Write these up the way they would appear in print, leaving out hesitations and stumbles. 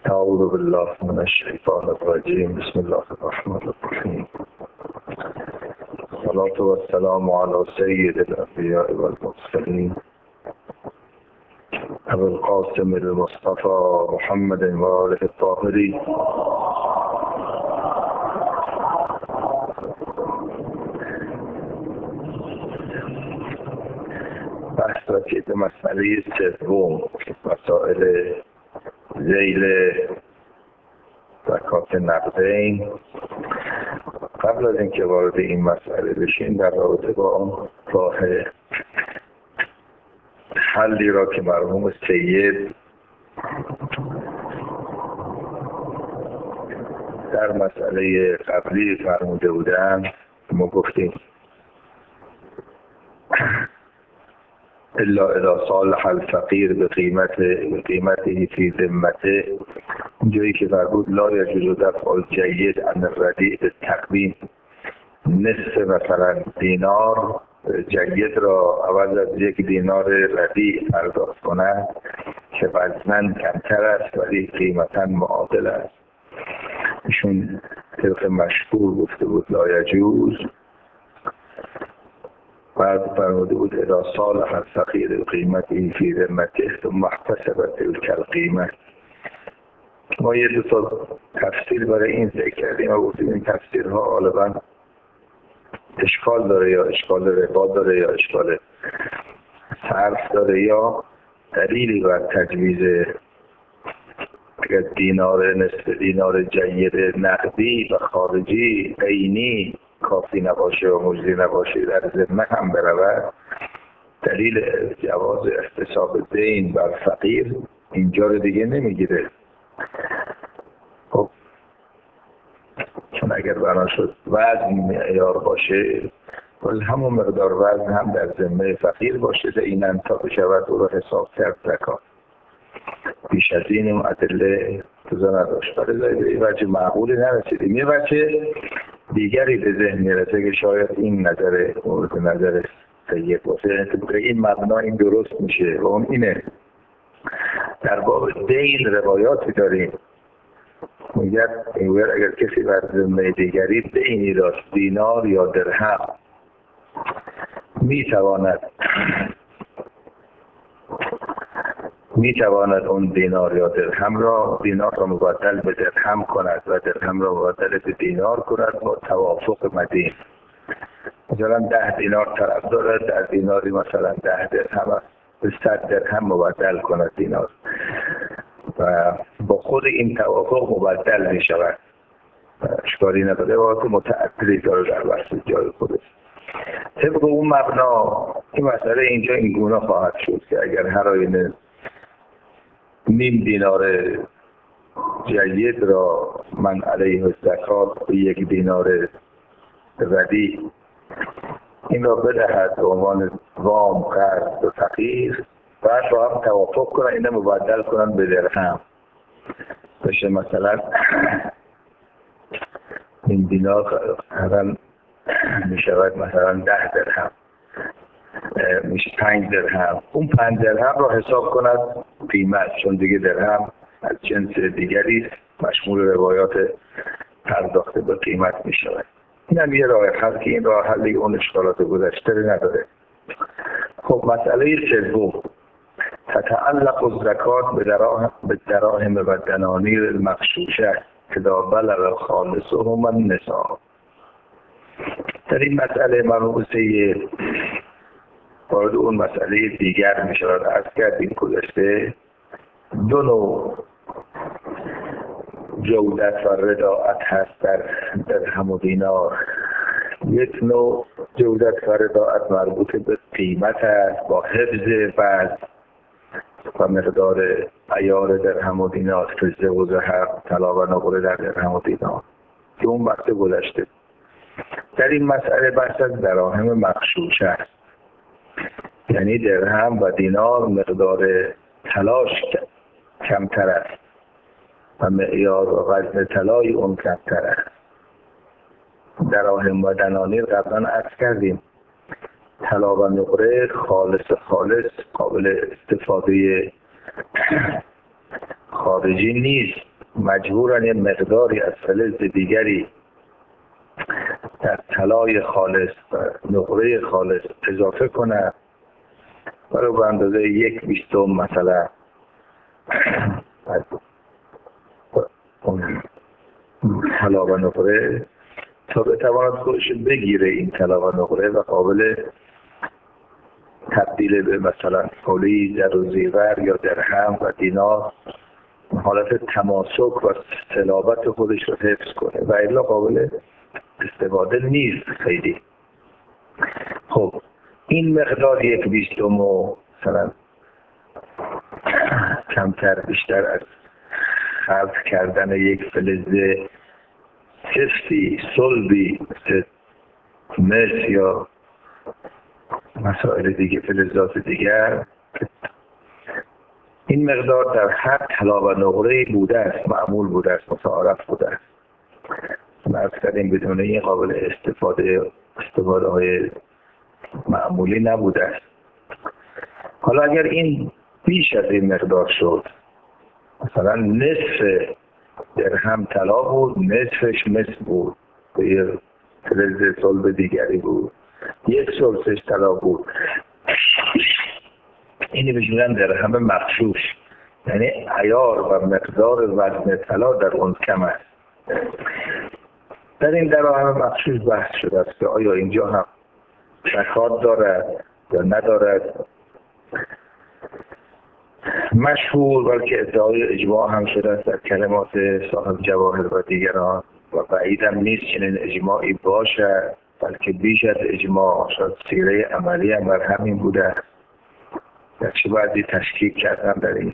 اعوذ بالله من الشیطان الرجیم. بسم الله الرحمن الرحیم. الصلاة والسلام على سید الانبیاء والمرسلین ابو القاسم المصطفى محمد و آله الطاهرین. بحث رسید مسئله سوم، مسائل ذیل زکات نقدین. قبل از اینکه وارد این مسئله بشیم، در رابطه با راه حلی را که مرحوم سید در مسئله قبلی فرموده بودند، ما گفتیم الا اذا صالح الفقیر به قیمته فی ذمته، جایی که فرمود لا یجوز دفع الجید عن الردیء بالتقویم، نصف مثلا دینار جید را عوض از یک دینار ردیء پرداخت کنند که وزناً کمتر است ولی قیمتاً معادل است. ایشون طبق مشهور گفته بود لا یجوز. بعد فرموده بود اذا صالح الفقیر قیمته فی ذمته ثم احتسب تلك القیمه. ما یه دو تا تفسیر برای این ذکر کردیم و گفتیم این تفسیرها غالبا اشکال داره، یا اشکال ربا داره، یا اشکال صرف داره، یا دلیلی بر تجویز اگر دینار نصف دینار جید نقدی و خارجی عینی کافی نباشه و مجزی نباشه در ذمه هم برود. دلیل جواز احتساب دین بر فقیر اینجا رو دیگه نمیگیره. خب چون اگر بنا شد وزن معیار باشه، ولی همون مقدار وزن هم در ذمه فقیر باشه عیناً تا بشود او را حساب کرد زکات. بیش از این ادله توضیح نداشت. برای این وجه معقولی نرسیدیم. یه وجه دیگری به ذهن میرسه که شاید این نظر مورد نظر سید باشه، این مبنا این درست میشه و اون اینه. در باب دین روایاتی داریم میگه اگر کسی بر ذمه دیگری دینی داشت، دینار یا درهم، میتواند اون دینار یا درهم را مبدل به درهم کند و درهم را مبدل به دینار کند با توافق مدین. مثلا 10 دینار طرف دارد، در دیناری مثلا 10 درهم است، به 100 درهم مبدل کند دینار و با خود این توافق مبدل می شود. اشکالی نداره و متعددی داره در واسه جای خودش. طبق اون مبنا این مسئله اینجا این گونه خواهد شد که اگر هر آینه نیم دینار جید را من علیه زکات به یک دینار ردیء این را بدهد به عنوان وام قرض به فقیر، بعد با هم توافق کنن اینه مبدل کنن به درهم بشه. مثلا این دینار هران می شود مثلا 10 درهم، میشه 5 درهم. اون 5 درهم را حساب کند قیمت، چون دیگه درهم از جنس دیگری مشمول روایات پرداخت به قیمت می شود. این هم یه راه حل که این راه حل اون اشکالات گذشته نداره. خب مسئله سوم، تتعلق الزکات به دراهم و دنانیر المغشوشه اذا بلغ خالصهم النصاب. در این مسئله مرحوم سید وارد اون مسئله دیگر می شود. عرض کردیم گذشته دو نوع جودت و رداعت هست در درهم و دینار. یک نوع جودت و رداعت مربوط به قیمت است با حفظ وزن و مقدار عیار درهم و دینار، فضه و ذهب، طلا و نقره در درهم و دینار که اون وقت گذشته. در این مسئله بحث از دراهم مغشوشه است، یعنی درهم و دینار مقدار طلاش کمتر است و معیار و وزن طلای اون کمتر است. دراهم و دنانیر قبلا عرض کردیم طلا و نقره خالص قابل استفاده خارجی نیست مجبورن یه مقداری از فلز دیگری در طلای خالص و نقره خالص اضافه کنن برای به اندازه 1/20 مثلا اون طلا و نقره تا بتواند خودش بگیره این طلا و نقره و قابل تبدیل به مثلا حوله زر و زیور یا درهم و دینار حالت تماسک و صلابت خودش رو حفظ کنه و الا قابل استفاده نیست خیلی. خب این مقدار 1/20 مثلا کمتر بیشتر از خلط کردن یک فلز سفتی صلبی مثل مس یا مسائل دیگه فلزات دیگر، این مقدار در هر طلا و نقره بوده است، معمول بوده است، متعارف بوده است. مرز کردیم بدون این قابل استفاده های معمولی نبوده است. حالا اگر این بیش از این مقدار شد، مثلا نصف درهم طلا بود، نصفش مس بود، یه فلز صلب دیگری بود، 1/3 طلا بود، اینی بهش میگن درهم مغشوش، یعنی عیار و مقدار وزن طلا در اون کم است. در این درهم مغشوش بحث شده است که آیا اینجا هم زکات دارد یا ندارد. مشهور بلکه ادعای اجماع هم شده است در کلمات صاحب جواهر و دیگران و بعید هم نیست چنین اجماعی باشد، بلکه بیش از اجماع شاید سیره عملی هم بر همین بوده است. در چه بعضی تشکیک کردن در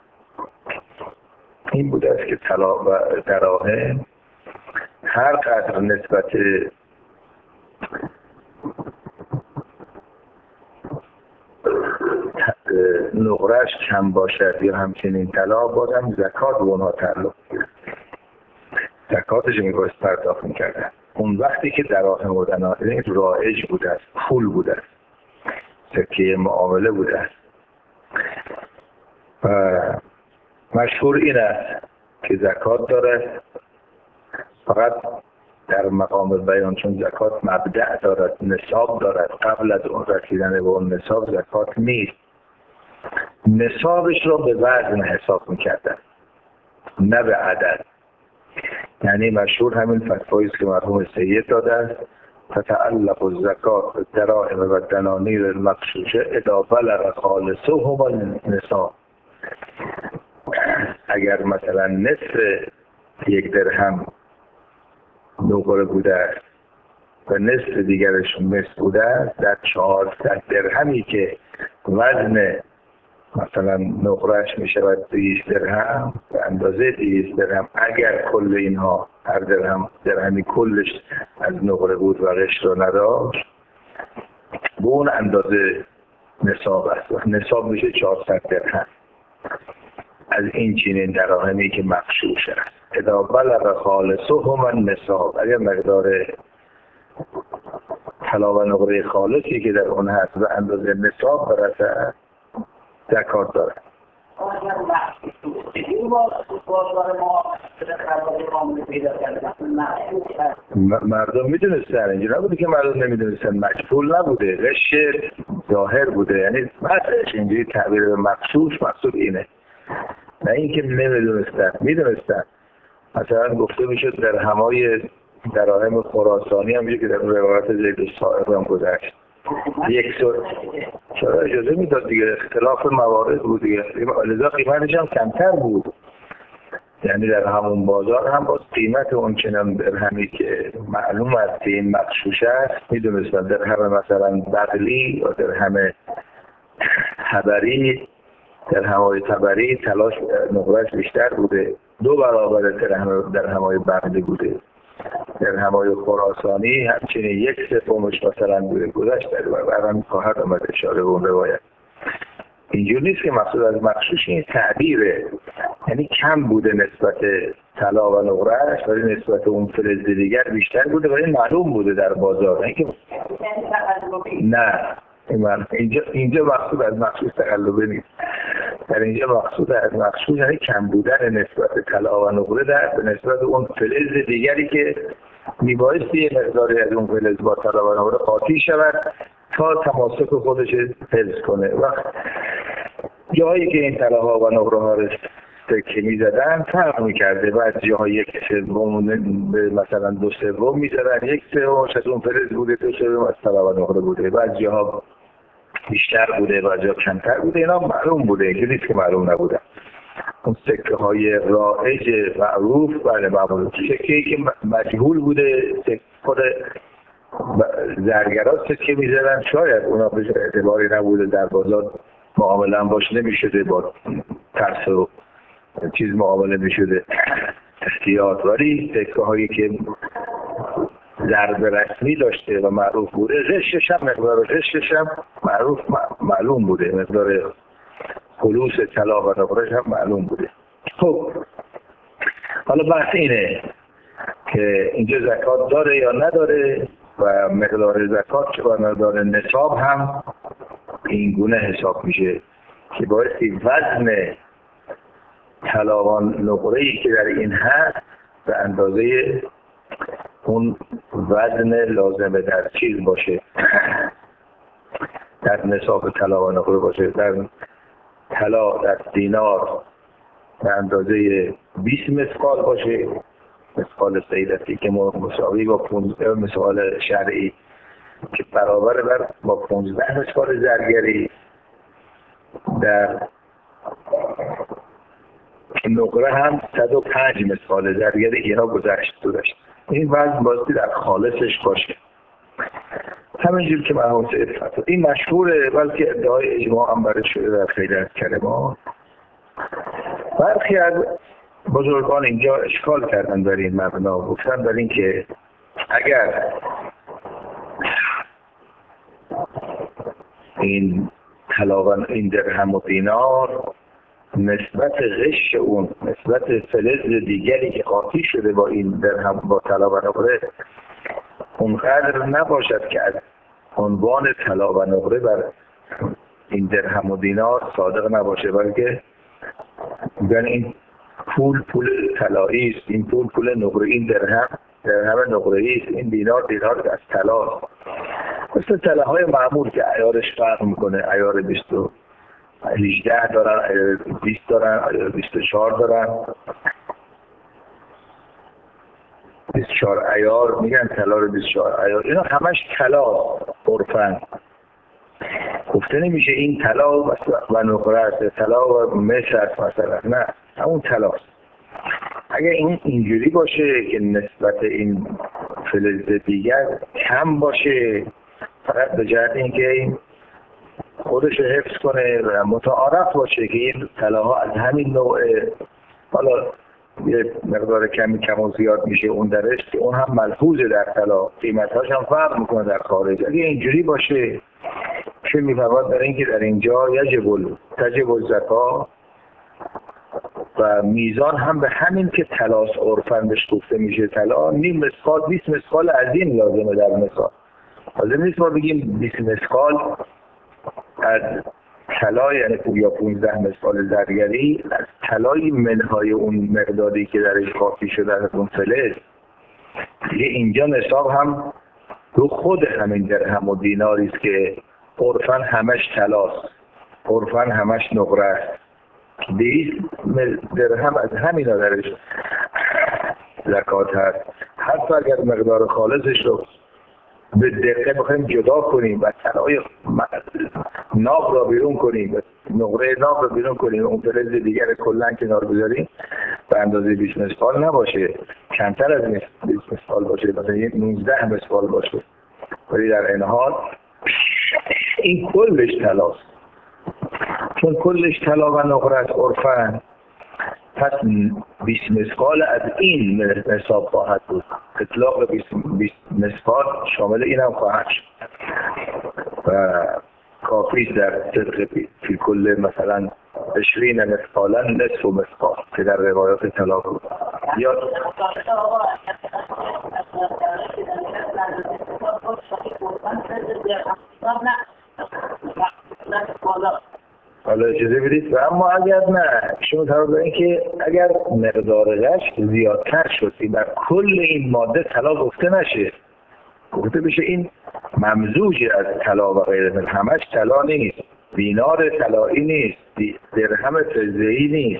این بوده است که طلا و دراهم هر قدر نسبت نقرهش کم باشد یا همچنین طلا بازم زکات به اونها تعلق گرفت، زکاتش میبایست پرداخت میکردن. اون وقتی که دراهم و دنانیر رایج بوده است، پول بوده است، سکه معامله بوده است. مشهور این است که زکات داره، فقط در مقام بیان چون زکات مبدأ دارد، نصاب دارد، قبل از اون رسیدن به اون نصاب زکات نیست. نصابش رو به وزن حساب میکردن نه به عدد. یعنی مشهور همین فتوایی است که مرحوم سید داده است: تتعلق الزکات بالدراهم و الدنانیر المغشوشه اذا بلغ خالصهما النصاب. اگر مثلا نصف یک درهم نقره بوده است و نصف دیگرش مس بوده است، در 400 درهمی که وزن مثلا نقرهش می شود 200 درهم، به اندازه 200 درهم اگر کل اینها هر درهمی کلش از نقره بود و قشر رو نداشت، به اون اندازه نصاب است. نصاب میشه 400 درهم از این چنین دراهمی که مغشوش است. اذا بلغ خالصهما النصاب، اگر مقدار طلا و نقره خالصی که در اون هست و اندازه نصاب برسه زکات داره. مردم میدونستن، اینجا نبوده که مردم نمیدونستن، مجبور نبوده، غش ظاهر بوده. یعنی مثلش اینجوری تعبیر به مغشوش مقصود اینه، نه اینکه نمیدونستن، میدونستن. مثلا گفته میشد دراهم خراسانی هم میشه که در روایت زید صاحب هم گذشت، چرا اجازه میداد دیگه، اختلاف موارد بود دیگه، لذا قیمتش هم کمتر بود. یعنی در همون بازار هم باز قیمت اون چنان درهمی که معلوم است که این مغشوش است میدونستن. درهم مثلا بغلی یا درهم تبری، درهم‌های تبری تلاش نقرهش بیشتر بوده، 2 برابر درهم‌های بغلی بوده. درهم‌های خراسانی همچنین 1/3 مثلا بوده. گذشت در برام خواهد آمد اشاره به اون روایت. اینجور نیست که مقصود از مغشوش این تعبیره، یعنی کم بوده نسبت طلا و نقرهش ولی نسبت اون فلز دیگر بیشتر بوده ولی معلوم بوده در بازار. نه اینجا مقصود از مغشوش تقلبه نیست. در اینجا مقصود یعنی کم بودن نسبت طلا و نقره به نسبت اون فلز دیگری که میبایستی یه مقداری از اون فلز با طلا و نقره قاطی شود تا تماسک خودش حفظ کنه. وقت جایی که این طلاها و نقره ها رو سکه میزدن فرق میکرده، بعد جاها یک سوم مثلا دو سوم میزدن، یک سومش از اون فلز بوده، دو سوم از طلا و نقره بوده، بعد جاها بیشتر بوده و جا کمتر بوده. اینا معلوم بوده، اینجا نیست که معلوم نبوده. اون سکه های رایج معروف بله معمول، سکه‌ای که مجهول بوده خود زرگرها سکه میزدن، شاید اونا به اعتباری نبوده در بازار معامله هم باش نمیشده، با ترس و چیز معامله میشده احتیاط، ولی سکه هایی که ضرب رسمی داشته و معروف بوده، غشش هم مقدار غشش هم معلوم بوده، مقدار خلوص طلا و نقره‌اش هم معلوم بوده. خب حالا بحث اینه که اینجا زکات داره یا نداره و مقدار زکات چه مقدار نصاب هم این گونه حساب میشه که بایستی وزن طلا و نقره‌ای که در این هست به اندازه اون وزن لازمه در چیز باشه، در نصاب طلا و نقره باشه. در طلا در دینار به اندازه 20 مثقال باشه، مثقال سیدتی که مساوی با 15 مثقال شرعی که برابر با 15 مثقال زرگری. در نقره هم 105 مثقال زرگری اینا گذشت. این وزن باستی در خالصش باشه، همینجور که مرحوم سید فتح این مشهوره، بلکه ادعای اجماع هم برای شده در خیلی از کلمات. برخی از بزرگان اینجا اشکال کردن در این مبنا، گفتن در این که اگر این طلا و این درهم و دینار نسبت غش اون، نسبت فلز دیگری که قاطی شده با این درهم با طلا و نقره اونقدر نباشد که از عنوان طلا و نقره بر این درهم و دینار صادق نباشه، بلکه میگن این پول طلایی است، این پول نقره، این درهم نقره‌ای است، این دینار از طلا. مثل طلاهای معمول که عیارش فرق میکنه، عیار 18 دارن، عیار 20 دارن، عیار 24 دارن، 24 عیار میگن طلا رو 24 عیار. اینا همش طلا عرفاً گفته نمیشه این طلا و نقره است، طلا و مس است مثلا، نه همون طلاست. اگر این اینجوری باشه که نسبت این فلز دیگر کم باشه، فقط به جهت اینکه این خودش رو حفظ کنه و متعارف باشه که این طلاها از همین نوع، حالا یه مقدار کم و زیاد میشه اون درش که اون هم ملحوظه در طلا، قیمتاش هم فرق میکنه در خارج. اگه اینجوری باشه چه میفرماد در این که در اینجا تجب الزکات و میزان هم به همین که طلاس عرفاً بهش گفته میشه طلا، نیم مثقال 20 مثقال از این لازمه در مثال. لازم نیست ما بگیم 20 مثقال از طلا یعنی یا 15 مثقال زرگری از طلای منهای اون مقداری که درش قاطی شده از اون فلز. دیگه اینجا نصاب هم رو خود همین درهم و دیناری است که عرفاً همش طلاست، عرفاً همش نقره است. 200 درهم از همین درش زکات هست. حتی اگر مقدار خالصش رو به دقیقه بخوایم جدا کنیم و طلای ناب را بیرون کنیم، نقره ناب را بیرون کنیم، اون فلز دیگر کلا کنار بذاریم، به اندازه 20 مثقال نباشه، کمتر از 20 مثقال باشه، مثلا 19 مثقال باشه، ولی در این حال این کلش طلاست. چون کلش طلا و نقره است عرفاً، پس 20 مثقال از این نصاب خواهد بود. اطلاق 20 مثقال شامل این هم خواهد شد و کافی در صدق فی کل مثلا 20 مثقالا نصف مثقال که در روایات طلا بود. یا حالا اجازه بدید و اما اگر نه شما طرف دارین که اگر مقدار غش زیادتر شد در کل این ماده طلا گفته نشه، گفته بشه این ممزوج از طلا و غیره، همش طلا نیست، دینار طلایی نیست، درهم فضه‌ای نیست،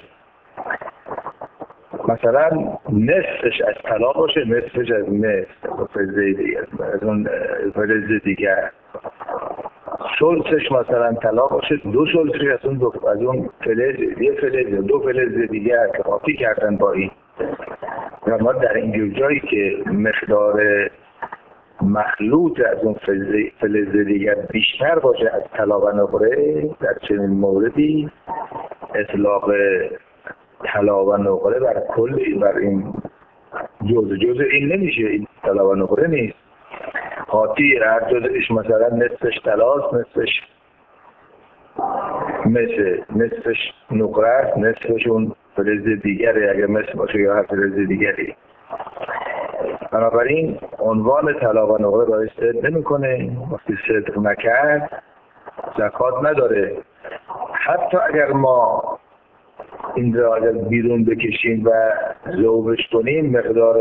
مثلا نصفش از طلا باشه، نصفش از مس فضه‌ای دیگه، از اون فلز دیگر، ثلثش مثلا طلا باشه، دو ثلثش از اون فلز، یه فلز دو فلز دیگر که قاطی کردن با این. و ما در این جایی که مقدار مخلوط از اون فلز دیگر بیشتر باشه از طلا و نقره، در چنین موردی اطلاق طلا و نقره بر کل بر این جزء این نمیشه، این طلا و نقره نیست. قاطی هر جزءش مثلا نصفش طلاست، نصفش نصفش نقره است، نصفش اون فلز دیگره اگر مثل باشه یا هر فلز دیگری. بنابراین عنوان طلا و نقره برای صدق نمی‌کنه، وقتی صدق نکرد زکات نداره. حتی اگر ما این را اگر بیرون بکشیم و ذوبش کنیم، مقدار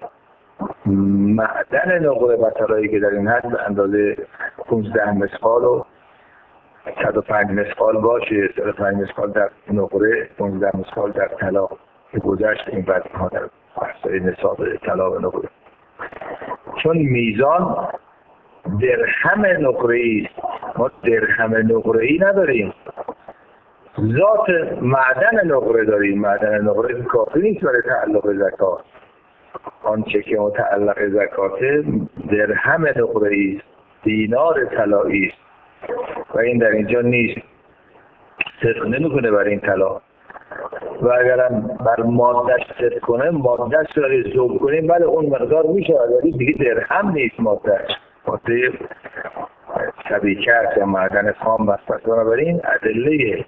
معدن نقره و طلایی که در این حد به اندازه 15 مسقال و 105 مسقال باشه، 105 مسقال در نقره، 15 مسقال در طلا که گذشت این وزن‌ها در بحث‌های نصاب طلا و نقره. چون میزان درهم نقره‌ای است، ما درهم نقره‌ای نداریم، ذات معدن نقره داریم. معدن نقره کافی نیست برای تعلق زکات. آنچه که متعلق زکات درهم نقره‌ای است، دینار طلایی است و این در اینجا نیست، صدق نمی‌کنه برای این طلا. و اگرم بر مادهش صدق کنه، مادهش رو ذوب کنیم، بله اون مقدار میشه، ولی دیگه درهم نیست مادهش، ماده سبیکه یا معدن خام بسته. بنابراین ادله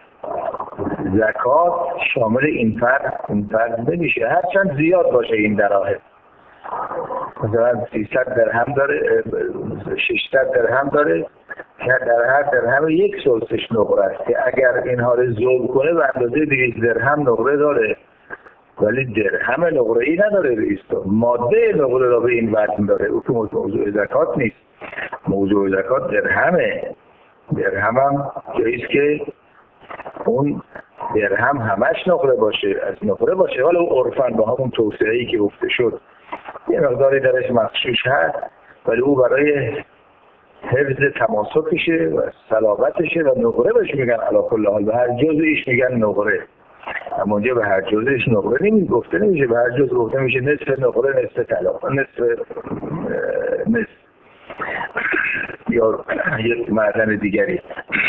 زکات شامل این فرد نمیشه، هرچند زیاد باشه این دراهم. مثلا 300 درهم داره، 600 درهم داره که در هر درهم یک ثلثش نقره است که اگر اینها رو ذوب کنه به اندازه 200 درهم نقره داره، ولی درهم نقره ای نداره. ماده نقره را به این وزن داره. او که موضوع زکات نیست. موضوع زکات درهمه. درهم هم جاییست که اون درهم همش نقره باشه، از نقره باشه، ولی اون عرفاً با همون توسعه‌ای که گفته شد یه مقداری درش مخشوش هست، ولی او برای حفظ تماسکشه و صلابتشه و نقره بهش میگن علی کل حال. به هر جزئیش میگن نقره، اما اونجا به هر جزئیش نقره گفته نمیشه، به هر جزء گفته میشه نصف نقره، نصف طلا، نصف یا یک معدن دیگری.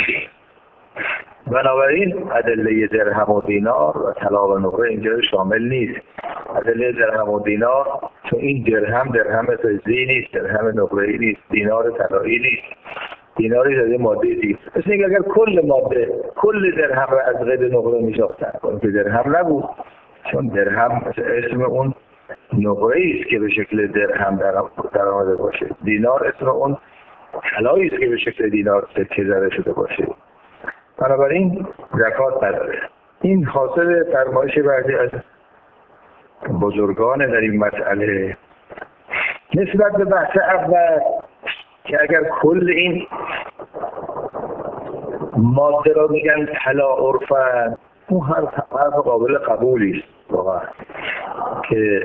بنابراین ادله درهم و دینار و طلا و نقره اینجا شامل نیست. ادله درهم و دینار، چون این درهم فضه‌ای نیست، درهم نقره‌ای نیست، دینار طلایی نیست، دیناری داره ماده دیگه. مثل اینکه اگر کل درهم را از قید نقره می‌ساختن، اون که درهم نبود، چون درهم اسم اون نقره‌ای است که به شکل درهم در آمده باشه، دینار اسم اون طلایی است که به شکل دینار سکه زده شده باشه. بنابراین زکات نداره. این حاصل فرمایش بعضی از بزرگان در این مسئله نسبت به بحث اول که اگر کل این ماده را میگن طلا عرفاً، اون حرف قابل قبولی است واقعا، که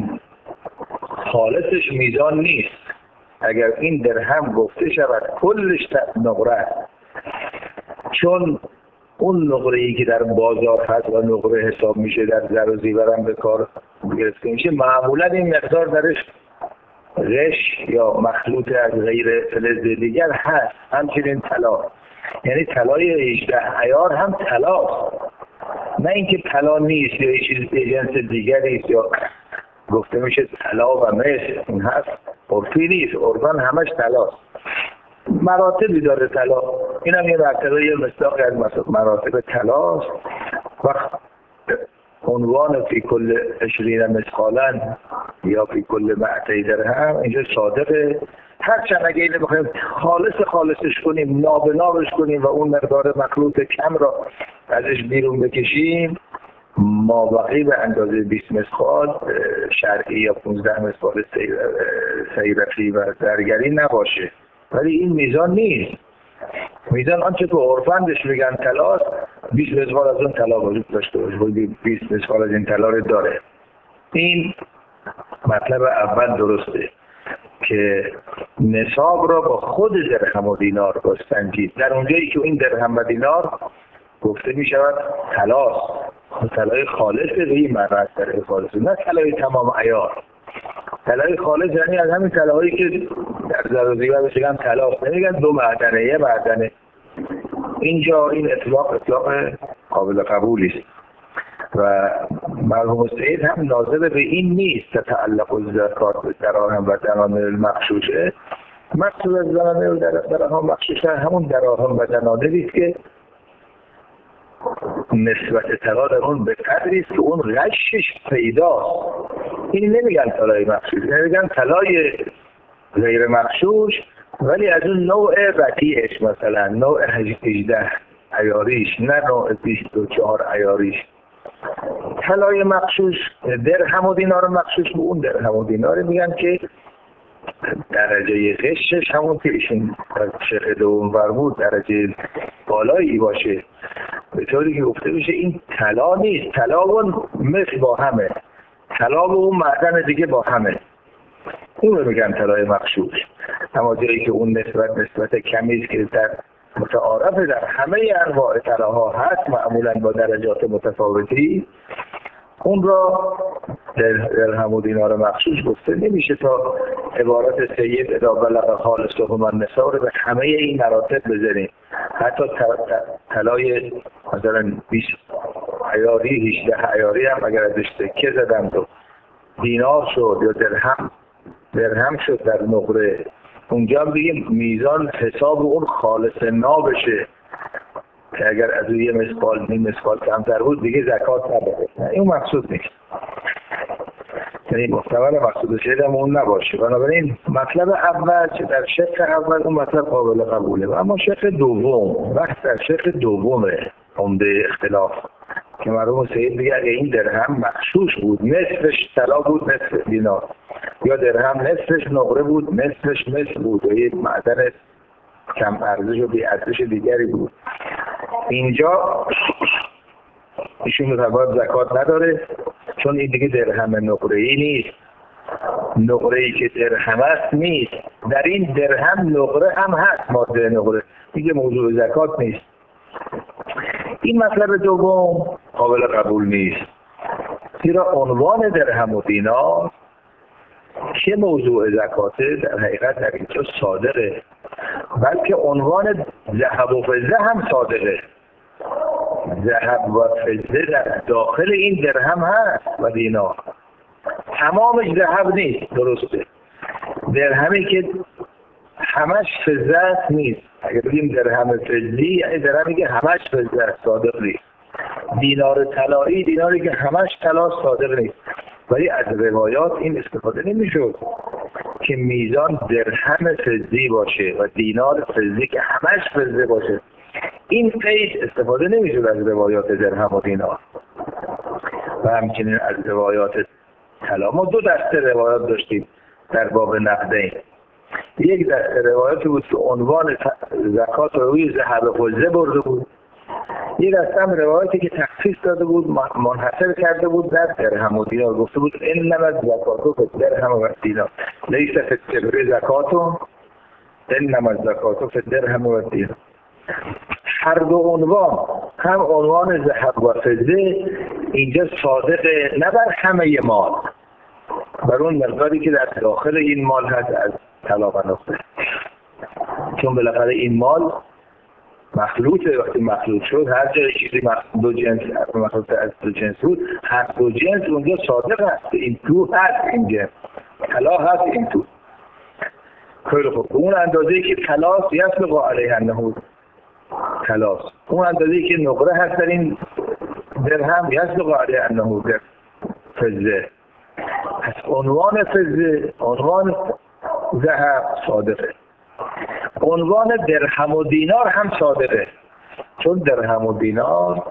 خالصش میزان نیست. اگر این درهم گفته شود کلش نقره، چون اون نقره‌ای که در بازار هست و نقره حساب میشه، در زر و زیور هم به کار گرفته میشه، معمولا این مقدار درش غش یا مخلوط از غیر فلز دیگر هست. همچنین طلا، یعنی طلای 18 عیار هم طلاست، نه اینکه طلا نیست یا یه جنس دیگری است یا گفته میشه طلا و مس، این هست عرفی نیست، عرفاً همش طلاست. مراتبی داره طلا، این هم یه مرتبه، یه مصداقی از مراتب طلاست. و عنوان فی کل 20 مثقالا یا فی کل 200 درهم اینجا صادقه، هرچند اگه اینو بخوایم خالصش کنیم، نابش کنیم و اون مقدار مخلوط کم را ازش بیرون بکشیم، مابقی به اندازه 20 مسقال شرعی یا 15 مسقال سیرفی و درگری نباشه. ولی این میزان نیست. میزان آنچه تو عرفندش میگن طلاست، 20 مسقال از اون طلا وجود داشته باشه، 20 مسقال از این طلا رو داره. این مطلب اول درسته که نصاب را با خود درهم و دینار بسنجید. در اونجایی که این درهم و دینار گفته می شود طلاست، طلای خالص به این معنی است، طلای خالص نه طلای تمام عیار. طلای خالص یعنی از همین طلاهایی که در زرادیگر بشگن طلاست، نمیگن دو معدنه یه معدنه. اینجا این اطلاق قابل قبولی است و مرحوم سید هم ناظر به این نیست تتعلق الزکات به دراهم و دنانیر المغشوشه. مقصود از دنانیر و دراهم مغشوشه همون دراهم و دنانیری است که نسبت طلا در اون به قدری است که اون غشش پیداست. این نمیگن طلای مغشوش، نمیگن طلای غیر مغشوش، ولی از اون نوع ردیعش، مثلا نوع 18 عیاریش، نه نوع 24 عیاریش. طلای مغشوش درهم و دینار مغشوش به اون درهم و دینار میگن که درجه غشش همون که ایشون در شرح دوم فرمود درجه بالایی باشه، به طوری که گفته میشه این طلا نیست، طلا و مثل با همه، طلا و اون معدن دیگه با همه، اون رو میگن طلای مغشوش. اما جایی که اون نسبت کمی است که در متعارف در همه انواع طلاها هست، معمولا با درجات متفاوتی، اون را درهم و دینار مغشوش گفته نمیشه تا عبارت سید اذا بلغ خالصهما النصاب به همه این مراتب بزنیم. حتی طلای مثلا 20 عیاری 18 عیاری هم اگر ازش سکه زدن تو دینار شد یا درهم شد در نقره، اونجا بگیم میزان حساب اون خالص نابشه که اگر از یه مسقال نیم مسقال کمتر بود دیگه زکات نداره. این مقصود نیست، یعنی محتمل مقصود شیدم اون نباشه. بنابراین مطلب اول که در شق اول اون مطلب قابل قبوله، اما شق دوم بحث در شق دومه عمده اختلاف که مرحوم سید دیگه اگه این درهم مغشوش بود نصفش طلا بود نصف دینار، یا درهم نصفش نقره بود نصفش مثل بود و یک معدن کم ارزش و بی ارزش دیگری بود، اینجا ایشون مطابق زکات نداره، چون این دیگه درهم نقره‌ای نیست. نقره‌ای که درهم است نیست، در این درهم نقره هم هست، ماده نقره دیگه موضوع زکات نیست. این مطلب دوم قابل قبول نیست، زیرا عنوان درهم و دینار که موضوع زکاته در حقیقت در اینجا صادقه، بلکه عنوان ذهب و فضه هم صادقه. ذهب و فضه در داخل این درهم هست و دینار، تمامش ذهب نیست، درسته. درهمی که همش فضه است نیست، اگر بگیم درهم فضی یعنی درهمی که همش فضه است، صادق نیست. دینار طلایی دیناری که همش طلا صادق نیست. ولی از روایات این استفاده نمیشد که میزان درهم فضی باشه و دینار فضی که همش فضه باشه. این قید استفاده نمیشد از روایات درهم و دینار. و همچنین از روایات طلا. ما دو دسته روایات داشتیم در باب نقدین. یک دسته روایاتی بود که عنوان زکات روی ذهب و فضه برده بود، یک دسته هم روایاتی که تخصیص داده بود، منحصر کرده بود در درهم و دینار، گفته بود انما الزکات فی الدرهم و الدینار لیس فی التبر زکات انما الزکات فی الدرهم و الدینار. هر دو عنوان، هم عنوان ذهب و فضه اینجا صادقه نه بر همه مال، بر اون مقداری که در داخل این مال هست از طلا و نقره، چون بالاخره این مال مخلوطه. وقتی مخلوط شد هر جای چیزی دو جنس مخلوط از دو جنس بود، هر دو جنس اونجا صادق هست، این تو هست، این جنس طلا هست، این تو. خیلی خوب، اون اندازه‌ای که طلاست یسبق علیه النحود طلاست، اون اندازه‌ای که نقره هست در این درهم یسبق علیه النحود در فضه. پس عنوان فضه، عنوان ذهب صادقه. عنوان درهم و دینار هم صادقه، چون درهم و دینار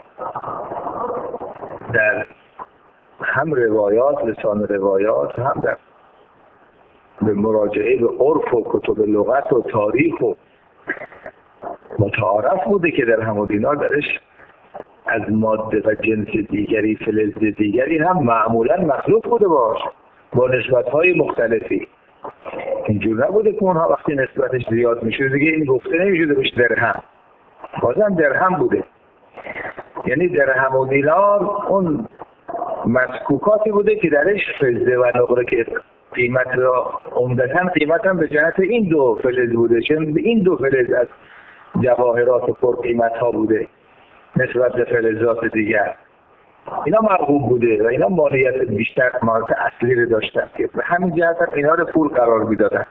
در هم روایات، لسان روایات، هم در به مراجعه به عرف و کتب لغت و تاریخ و متعارف بوده که درهم و دینار درش از ماده و جنس دیگری، فلز دیگری هم معمولا مخلوط بوده با نسبت‌های مختلفی. اینجور نبوده که اونها وقتی نسبتش زیاد میشه دیگه این گفته نمیشده بهش درهم، بازم درهم بوده. یعنی درهم و دینار اون مسکوکاتی بوده که درش فلزه و نقره که قیمت را عمدتاً قیمت هم به جهت این دو فلز بوده، چون این دو فلز از جواهرات و پر قیمت ها بوده نسبت به فلزات دیگر. اینا مرغوب بوده و اینا مالیت بیشتر، مالیت اصلی رو داشتن که به همین جهت اینا رو پول قرار میدادن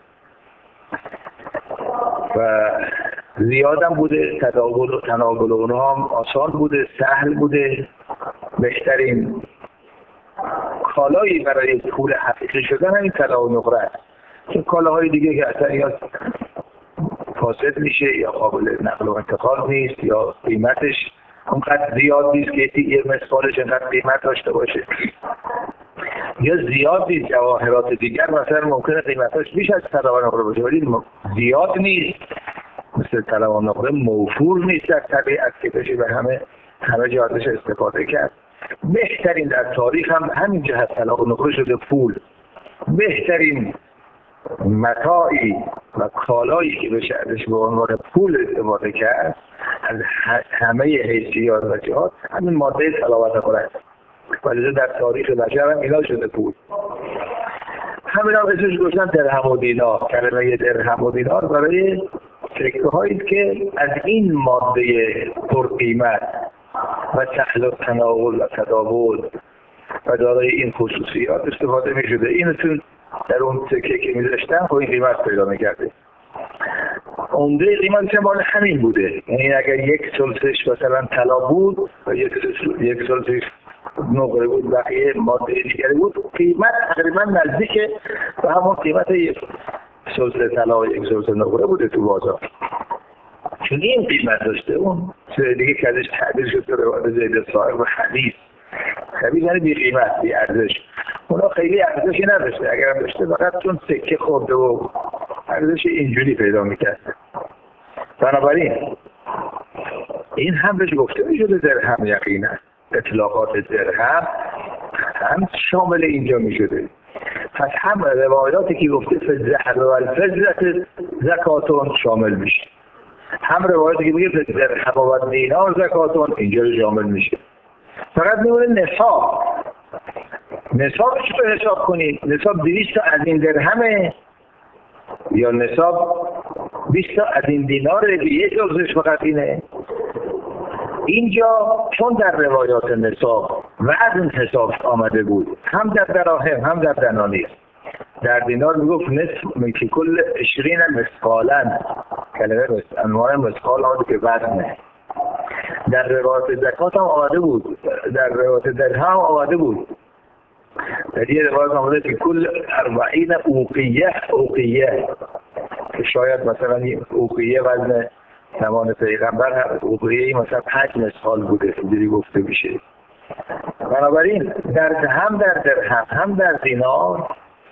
و زیادم بوده. تداول و تناول اونها هم آسان بوده، سهل بوده. بهترین کالایی برای پول حقیقی شدن همین طلا و نقره است، چون کالاهای دیگه که اصلا یا فاسد میشه یا قابل نقل و انتقال نیست یا قیمتش اونقدر زیاد نیست که یه مثالش انقدر قیمت داشته باشه، یا زیاد نیست. جواهرات دیگر مثلا ممکنه قیمتش بیش از طلا و نقره باشه ولی زیاد نیست، مثل طلا و نقره موفور نیست در طبیعت که بشه به همه جا ازش استفاده کرد. بهترین در تاریخ هم همین جهت طلا و نقره شده پول. بهترین متاعی و کالایی که بشه ازش به عنوان پول استفاده کرد از همه حیثیات و جهات همین ماده طلا و نقره است. ولی در تاریخ بشر هم اینا شده پول. همین هم اسمش گفتن درهم و دینار. کلمه درهم و دینار برای سکه هایی که از این ماده پرقیمت و سهل و تناول و تداول و دارای این خصوصیات استفاده می شده. این در اون سکه که می داشتن خب این قیمت پیدا می کرده. عمده قیمت مال همین بوده. یعنی اگر یک سلسش مثلا طلا بود و یک سلسش نقره بود بقیه ماده دیگری بود، قیمت تقریبا نزدیک به همون قیمت یک سلسه طلا و یک سلسه نقره بوده تو بازار، چون این قیمت داشته. اون چیز دیگه که ازش تعبیر شد به روایت زید صاحب و حدیث خبیر، یعنی بی قیمت، بی ارزش. اونا خیلی ارزشی نداشته، اگر هم داشته فقط چون سکه خورده و ارزش اینجوری پیدا میکرد. بنابراین این هم بهش گفته میشده درهم. یقینا اطلاقات درهم هم شامل اینجا میشده. پس هم روایاتی که گفته فالذهب و الفضة زکاتون شامل میشه، هم روایاتی که میگه درهم و دینار زکاتون اینجا رو شامل میشه. فقط میمونه نصاب. نصابش رو حساب کنید. نصاب 200 تا از این درهمه یا نصاب 20 تا از این دیناره که یک روزش فقط اینه. اینجا چون در روایات نصاب وزن حساب آمده بود، هم در دراهم هم در دنانیر. در دینار میگفت نصف که کل 20 مثقالا، کلمه عنوان مثقال آمده که وزنه. در روایات زکات هم آمده بود، در روایات درهم آمده بود. در یه روایات آمده که کل 40 اوقیه که شاید مثلا اوقیه وزن زمان پیغمبر، اوقیه مثلا 5 مثقال بوده اینجوری گفته میشه. بنابراین هم در درهم هم در دینار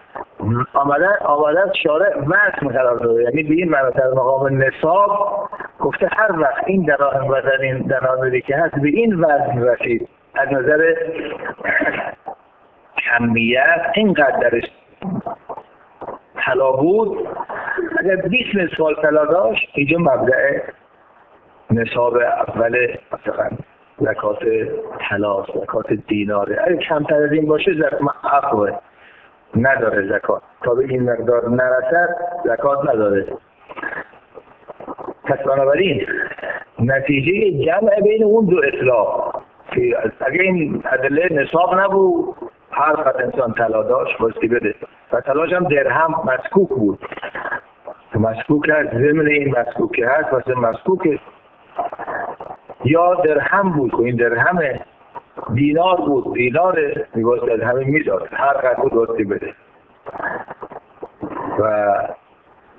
آمدن شارع وزن قرار داده، یعنی به این معنی در مقام نصاب گفته هر وقت این دراهم و در این دنانیری که هست به این وزن رسید از نظر کمیت اینقدر درش طلا بود، اگر 20 مثقال طلا داشت اینجا مبدأ نصاب اول مثلا زکات طلا، زکات دیناره. اگه کمتر از این باشه عفوه نداره زکات، تا به این مقدار نرسد زکات نداره. پس بنابراین نتیجه جمع بین اون دو اطلاق که اگه این ادله نصاب نبود هر قدر انسان طلا داشت باستی بده و طلاش هم درهم مسکوک بود، مسکوک هست ضمن این مسکوک هست واسه مسکوک، یا درهم بود که این درهمه، دینار بود دیناره میباستی از همه میداد هر قدر بود باستی بده. و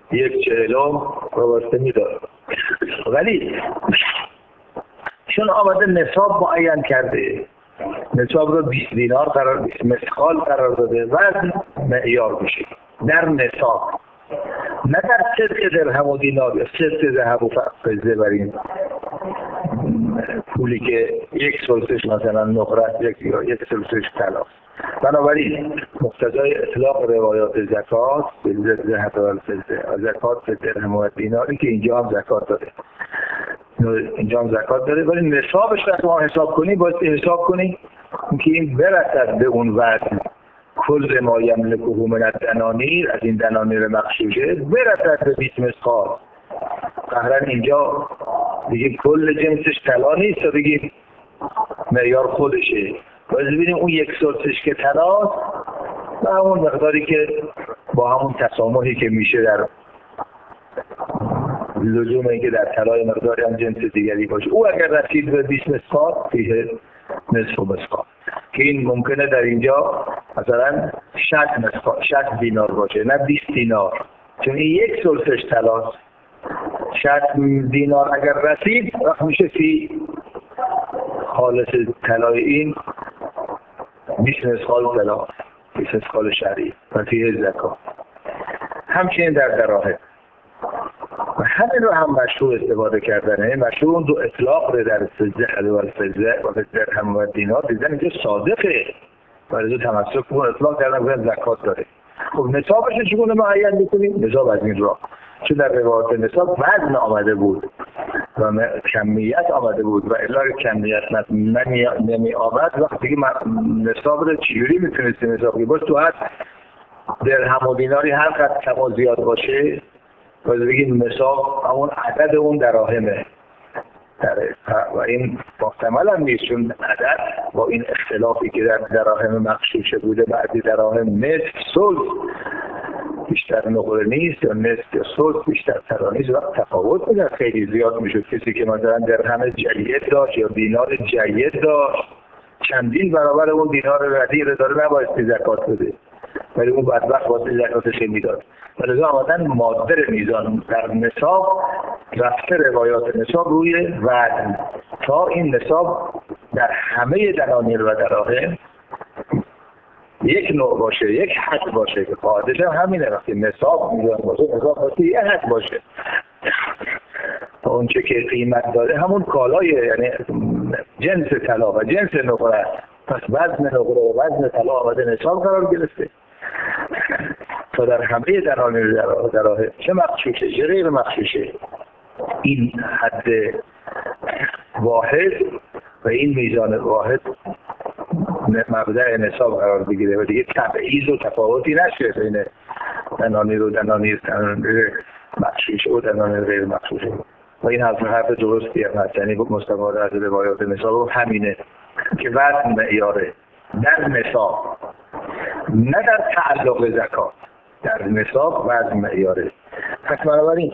1/40 وابسته میداد. ولی چون آمده نصاب معین کرده، نصاب رو 20 دینار قرار 20 مثقال قرار داده، وزن معیار میشه در نصاب، نه در صدق درهم و دینار یا صدق ذهب و فضه. بر این پولی که یک سلسش مثلا نقره یک سلسش طلاست. بنابراین مقتضای اطلاق روایات زکات به ذهب و فضه و زکات به درهم و دیناری که اینجا هم زکات داره، اینجا هم زکات داره، ولی نصابش رو ما حساب کنی باید حساب کنی که این برسد به اون وزن کل ما یملکه من الدنانیر، از این دنانیر مغشوشه برسد به 20 مثقال. قهرن اینجا دیگه کل جنسش طلا نیست تا بگیم معیار خودشه، باید ببینیم اون یک سلسش که طلاست و همون مقداری که با همون تسامحی که میشه در لزوم اینکه در طلای مقداری هم جنس دیگری باشه، او اگر رسید به 20 مثقال فیه نصف مثقال، که این ممکنه در اینجا مثلا 60 دینار باشه نه 20 دینار، چون این یک سلسش طلاست. 60 دینار اگر رسید وقت میشه فی خالص طلای این 20 مثقال طلا، 20 مثقال شرعی و فیه زکات. همچنین در دراهم و همین رو هم مشروع استفاده کردنه. مشروع اون دو اطلاق رو در ذهب و فضه و درهم و دینار دیدن اینجا صادقه، ولی تمسک به اون اطلاق کردن که زکات داره. خب نصابش چگونه معین می‌کنیم؟ نصاب از این راه، چون در روایات نصاب وزن آمده بود و کمیت آمده بود و الا کمیت نمی آمد وقتی که نصاب رو چجوری میتونستیم حساب کنیم؟ باز تو هست درهم و دیناری هر قدر کم و زیاد باشه باید بگیم نصاب همون عدد اون دراهمه و این محتمل هم نیست، چون عدد با این اختلافی که در دراهم مغشوشه بوده، بعضی دراهم نصف ثلث بیشتر نقره نیست یا نصف یا ثلث بیشتر طلا نیست، وقت تفاوت می‌دن خیلی زیاد میشد. کسی که مثلا درهم جید داشت یا دینار جید داشت چندین برابر اون دینار ردیء داره نباید زکات بده، ولی اون بدبخت واسه زکاتش میداد. ولذا آمدن مادر میزان در نصاب رفته روایات نصاب روی وزن تا این نصاب در همه دنانیر و دراهم یک نوع باشه، یک حد باشه که قاعدش هم همینه. وقتی نصاب میزان باشه نصاب باشه یک حد باشه، اون چه که قیمت داره همون کالای یعنی جنس طلا و جنس نقره، پس وزن نقره و وزن طلا آمده نصاب قرار گرفته تا در همه دنانیر دراهم چه مغشوشه چه غیر مغشوشه این حد واحد و این میزان واحد مبدأ نصاب قرار بگیره و دیگه تبعیض و تفاوتی نشه بین دنانیر و دنانیر مغشوشه و دنانیر غیر مغشوشه. و این حرف درستی هم هست، یعنی مستفاد از روایات نصاب همینه که وزن معیاره در نصاب نه در تعلق زکات، در نصاب وزن معیاره. پس بنابراین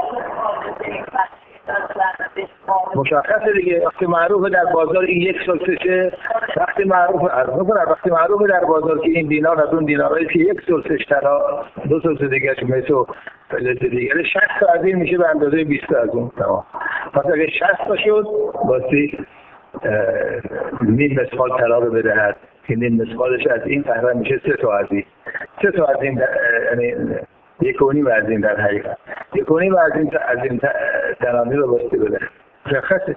مشخصه دیگه وقتی معروفه در بازار این یک سلسشه، وقتی معروفه در بازار که این دینار از اون دینارهایی که یک سلسش طلا، دو سلسه دیگه مثل فلز دیگه 60 تا از این میشه به اندازه 20 تا از اون. تمام. پس اگه 60 تا شد باسی نیم مثقال طلا رو بدهد که نیم مثقالش از این تقریبا میشه 3 تا از این، 3 تا از این یعنی 1.5 از این در حقیقت 1.5 از این دنانیر رو باستی بده. مشخصه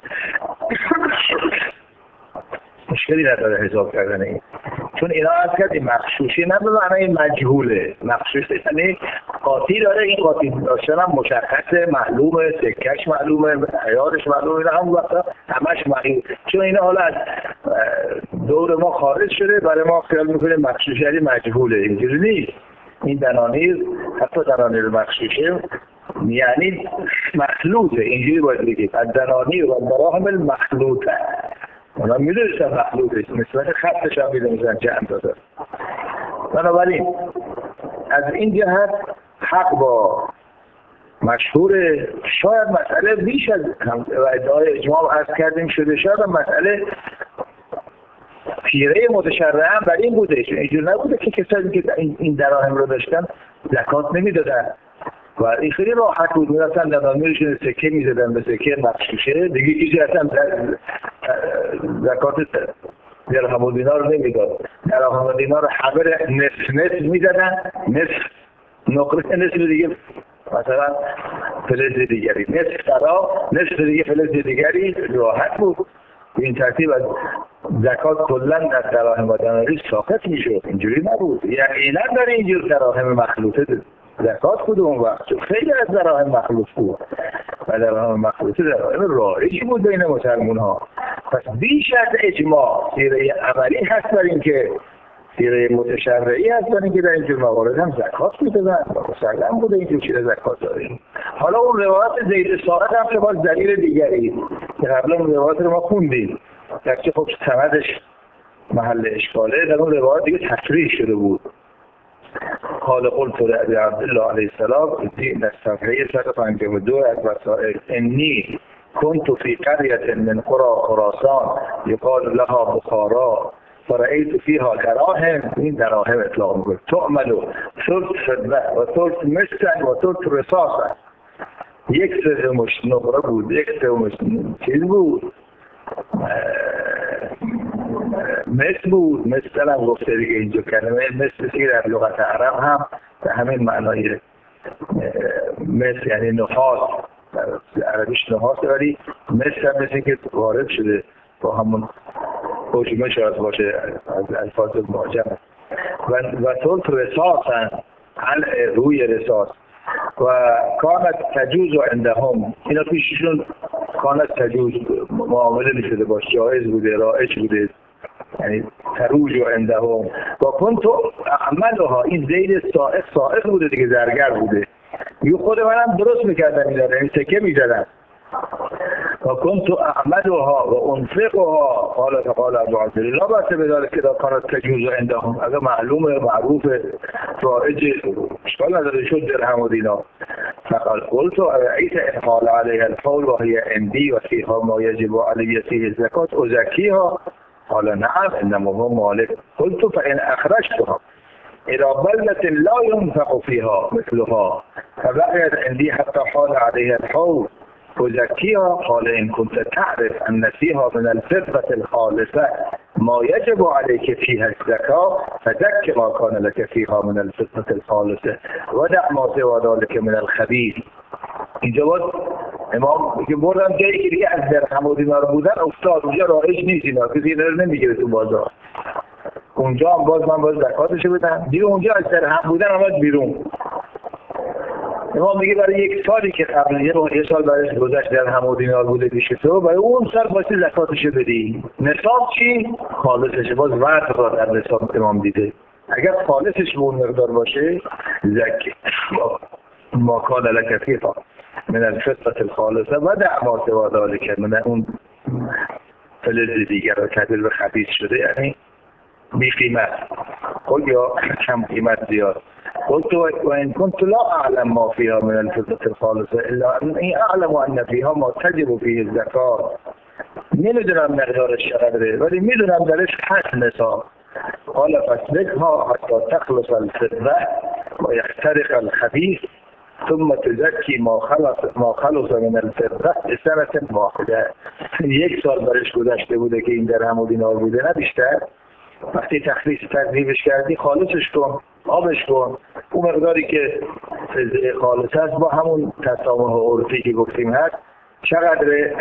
مشکلی نداره حساب کردن این، چون اینا از کردیم مغشوشی نه به معنی مجهوله، مغشوشی یعنی قاطی داره، این قاطی داشتن هم مشخصه، معلومه، سکش معلومه، عیارش معلومه، اینا هم وقتا همش معلومه، چون اینا حالا از دور ما خارج شده برای ما خیال میکنه مغشوشی یعنی مجهوله. اینجوری نیست. این دنانیر حتی دنانیر مغشوشه یعنی مخلوطه، اینجوری باید بگید از دنانیر و دراهم المخلوطه، اونا میدونستن مخلوطه، نسبت خطش هم میدونستن چند داده. بنابراین از این جهت حق با مشهور، شاید مسئله بیش از ادعای اجماع عرض کردیم شده، شاید مسئله پیره متشرعه هم بر این بوده، چون اینجور نبوده که کسانی که این دراهم رو داشتن زکات نمیدادن، و این خیلی راحت بود. میرفتن دندانمیشون سکه میزدن به سکه مغشوشه دیگه، هیچ اصلا زکات درهم و دینار نمیداد. درهم و دینار همه نصف میزدن، نصف نقره، نصف دیگه مثلا فلز دیگری، نصف طلا، نصف دیگه فلز دیگری. راحت بود. این ترتیب از زکات کلا در دراهم و دیناری ساقط میشد. اینجوری نبود. یقینا داره اینجور دراهم مخلوطه زکات بود اون وقت. خیلی از دراهم مخلوط بود و دراهم مخلوطه دراهم رایج بود بین مسلمان ها. پس بیش از اجماع سیره عملی هست بر این که سیره متشرعی هست بر این که در اینجور موارد هم زکات میدادن و مسلم بوده اینجور چیز زکات داریم. حالا اون روایت زید ساعت هم باز دلیل دیگری که قبلا اون روایت رو ما خوندیم، درچه خب سندش محل اشکاله، در اون روایت دیگه تصریح شده بود. قال قلت لأبي عبد الله عليه السلام في الصفحة 152 از وسائل انی كنت في قرية من قرى خراسان يقال لها بخارا فرأيت فيها دراهم، این دراهم اطلاق میکنه، تعمل ثلث فضة و ثلث مسا و ثلث رصاصا. یک سومش نقره بود، یک سومش چیز بود، مثل بود. مثل هم گفته دیگه اینجا کلمه مثل که در لغت عرب هم به همین معنای مثل یعنی نحاس، در عربیش نحاسه، ولی مثل هم مثل که وارد شده با همون حجمه شاید باشه از الفاظ معجم و ثلث رصاص روی رصاص و کانت تجوز عندهم، اینا پیششون کانت تجوز معامله میشده باش، جایز بوده، رایج بوده، یعنی تروج عندهم و کنت اعملها. این زید سائق بوده دیگه، زرگر بوده. یه خود منم درست میکردم این داره، این سکه میزدن. و کنت اعملها و انفقها. قال ابو عبدالله لا بأس بذلك که کانت تجوز عندهم، اگر معلومه معروف رائج اشکال نداره شد درهم و دینار. فقال قلت ارأيت ان قال عليها الحول وهي عندي وفيها ما يجب علي فيه الزكاة ازكيها؟ قال نعم انما هو مالك. قلت فان اخرجتها الى بلدة لا ينفق فيها مثلها فبقيت عندي حتى حال عليها الحول تزكيها؟ قال إن كنت تعرف أن فيها من الفضة الخالصة ما يجب عليك فيها الزكاة فزك ما كان لك فيها من الفضة الخالصة ودع ما سوى ذلك من الخبيث. اینجا باید امام که بردم جایی که دیگه از درهم و دینار بودن افتاد، اونجا رایج نیست، اینا که دیگه نمیگیره تو بازار. اونجا هم باز من باید زکاتشو بدم دیگه. اونجا از درهم بودن آمد بیرون. امام میگه برای یک سالی که قبل یه سال برایش گذشت درهم و دینار بوده پیش تو، برای اون سال باید زکاتشو بدی. نصاب چی؟ خالصشه. باز وقت را در نصاب امام دیده. اگر خالصش به اون مقدار باشه زکی ما کان لک فیها من الفضة الخالصة و دع ما سوی ذلک من اون فلز دیگر رو تبدیل به خبیث شده، یعنی بی قیمت خود یا کم قیمت زیاد. قلت وإن كنت لا أعلم ما فيها من الفضة الخالصة إلا أني أعلم أن فيها ما تجب فيه الزكاة. نمیدونم مقدارش چقدره ولی میدونم درش هست نصاب. قال فاسلكها حتى تخلص الفضة ويخترق الخبيث ثم تزكي ما خلص من الفضة سنة واحدة. یک سال برش گذشته بوده که این درهم و دینار بوده، نه بیشتر. وقتی تخلیصش کردی خالصش کن، آبش کن. اون مقداری که فضه خالص هست با همون تسامح عرفی که گفتیم هست چقدر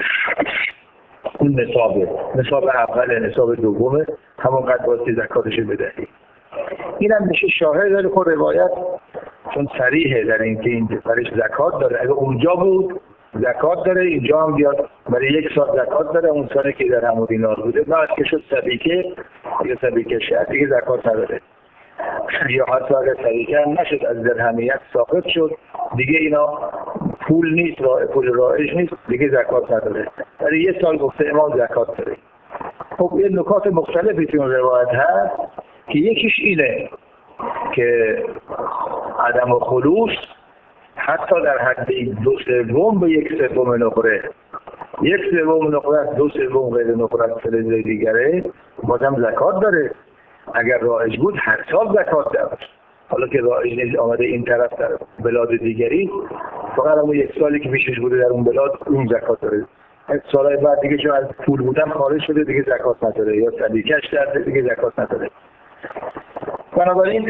اون نصابه، نصاب اول، نصاب دومه، همون قدر باستی زکاتش بدهی. این هم میشه شاهد داره خود روایت، چون صریحه در این که این برش زکات داره. اگه اونجا بود زکات داره، اینجا هم بیاد برای یک سال زکات داره. اون سالی که در همون دینار بوده بعد که شد سبیکه یا سبیکه شد دیگه زکات نداره. یا حتی اگر سبیکه هم نشد از درهمیت ساقط شد دیگه اینا پول نیست، پول رایج نیست، دیگه زکات نداره. برای یک سال گفته امام زکات داره. خب یه نکات مختلفی تو روایت هست که یکیش اینه که عدم خلوص حتی در حد 2/3 به 1/3 نقره، 1/3 نقره، 2/3 غیر نقره فلز دیگره، بازم زکات داره. اگر رایج بود هر سال زکات داره. حالا که رایج نیست آمده این طرف در بلاد دیگری، فقط اون یک سالی که پیشش بوده در اون بلاد اون زکات داره. سالهای بعد دیگه چون از پول بودن خارج شده دیگه زکات نداره، یا سلیکش کرده دیگه زکات نداره. بنابراین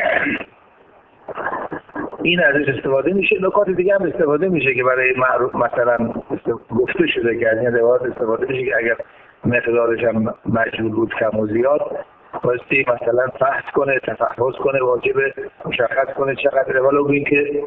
این ازش استفاده میشه. نکات دیگه هم استفاده میشه که برای معروف مثلا گفته شده که این روایت استفاده میشه که اگر مقدارش هم مجبور بود کم و زیاد بایستی مثلا فحص کنه، تفحص کنه، واجب مشخص کنه چقدر، ولو این که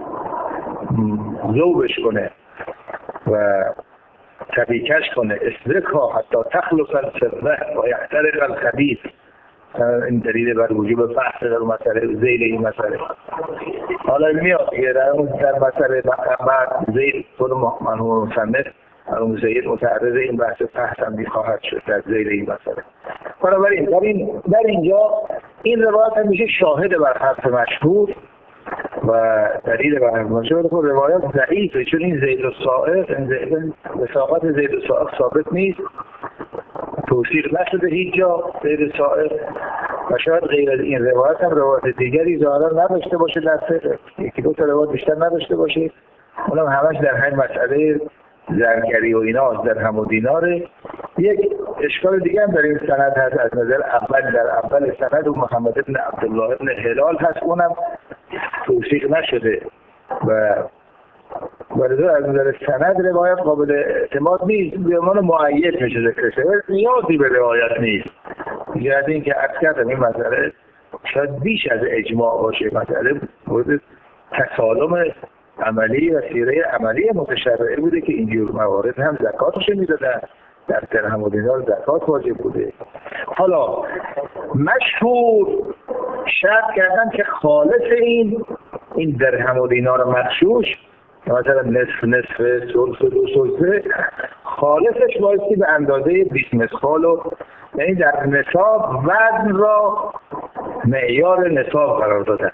ذوبش کنه و تبیکش کنه، اسرکها حتی تخلص الفضه و یحترق الخبیث. این دلیل بر وجوب فحص در مسئله ذیل این مسئله. حالا میاد که در مسئله بعد ذیل خود مرحوم مصنف مرحوم زید متعرض این بحث فحص هم می‌خواهد شد در ذیل این مسئله. بنابراین در اینجا این روایت هم میشه شاهد بر حرف مشهور و دلیل بر حرف مشهور. خب روایت ضعیفه چون این زید السائق، وثاقت زید السائق ثابت نیست، توثیق نشده هیچ جا زید السائق و شاید غیر از این روایت هم روایت دیگری ظاهرا نداشته باشه، در یکی دو تا روایت بیشتر نداشته باشه، اونم همش در همین مسئله زرگری و اینا درهم و دیناره. یک اشکال دیگه هم در این سند هست از نظر اول، در اول سند و محمد بن عبدالله بن هلال هست، اونم توثیق نشده و برای از نظر سند روایت قابل اعتماد نیست، به عنوان مؤید میشه ذکرشه، نیازی به روایت نیست. یعنی اینکه اکثر این مسئله شاید بیش از اجماع باشه، مسئله مورد تسالم عملی و سیره عملی متشرعه بوده که اینجور موارد هم زکاتش میدادن، در درهم و دینار زکات واجب بوده. حالا مشهور شرط کردن که خالص این درهم و دینار مغشوش مثلا نصف ثلث دو ثلثه خالصش بایستی به اندازه 20 مسخال و یعنی در نصاب وزن را معیار نصاب قرار دادن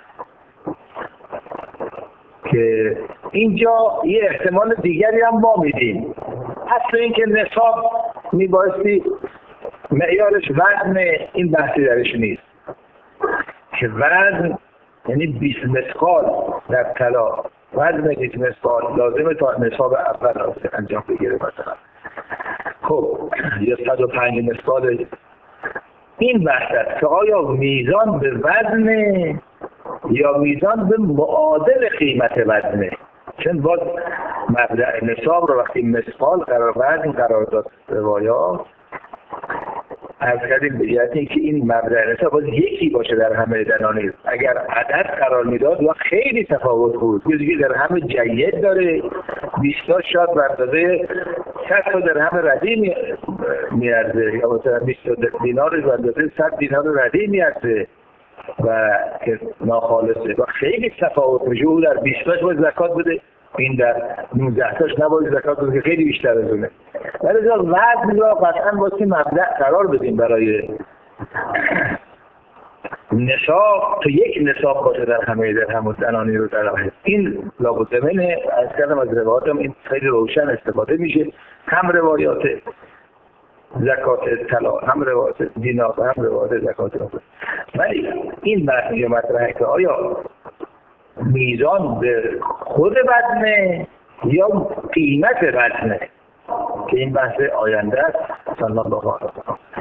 که اینجا یه احتمال دیگری هم ما میدیم. اصل این که نصاب میبایستی معیارش وزن، این بحثی درش نیست که وزن یعنی 20 مسخال در طلا، وزن 20 مسخال لازمه تا نصاب اول انجام بگیره مثلا. خب یا 105 مسخال. این بحث است که آیا میزان به وزن یا میزان به معادل قیمت وزنه، چون باز مبدأ نصاب رو وقتی مسخال وزن قرار داد روایات از کردیم به جهت اینکه این مبدأ نصاب باز یکی باشه در همه دنانیر. اگر عدد قرار میداد و خیلی تفاوت بود، یکی در همه جید داره 20 تا شاد بردازه 100 تا در همه ردی میارزه، یا مثلا 20 دینار بردازه 100 دینار ردی میارزه و که ناخالصه و خیلی تفاوت میشه. او در 20 تاش باید زکات بده، این در 19 تاش نباید زکات بده که خیلی بیشتر از اونه. ولی وزن را قطعا باید مبدأ قرار بدیم برای نصاب تا یک نصاب باشه در همه درهم و دنانیر رو در این لابد منه. از کردم از روایاتم این خیلی روشن استفاده میشه، هم روایات زکات طلا، هم روایات دینار، هم روایات زکات طلا. ولی این بحث مطرحه که آیا میزان به خود وزنه یا قیمت وزنه، که این بحث آینده است. صلی الله علیه و سلم.